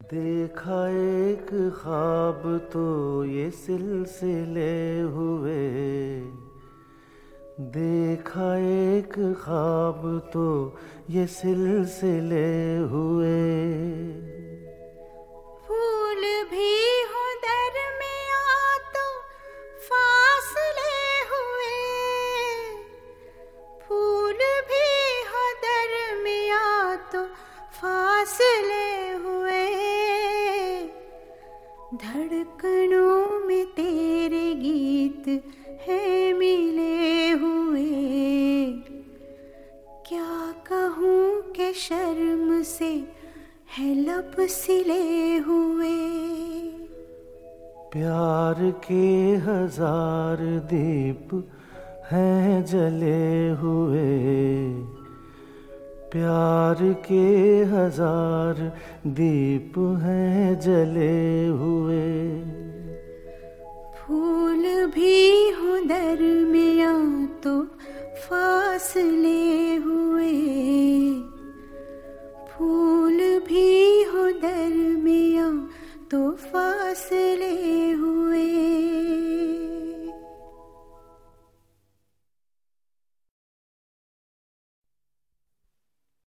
देखा एक ख्वाब तो ये सिलसिले हुए, देखा एक ख्वाब तो ये सिलसिले हुए। फूल भी हो दरमिया तो फासले हुए, फूल भी हो दरमिया तो फासले हुए। धड़कनों में तेरे गीत है मिले हुए, क्या कहूँ कि शर्म से है लब सिले हुए। प्यार के हजार दीप हैं जले हुए, प्यार के हजार दीप हैं जले हुए। फूल भी हो दरमिया तो फासले हुए, फूल